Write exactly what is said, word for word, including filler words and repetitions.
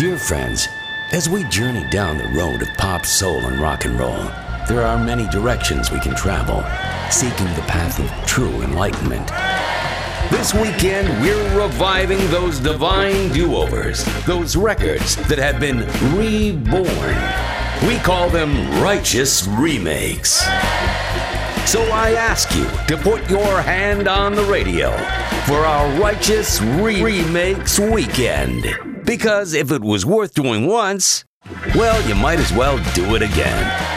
Dear friends, as we journey down the road of pop, soul, and rock and roll, there are many directions we can travel, seeking the path of true enlightenment. This weekend, we're reviving those divine do-overs, those records that have been reborn. We call them righteous remakes. So I ask you to put your hand on the radio for our Righteous Re- Remakes weekend. Because if it was worth doing once, well, you might as well do it again.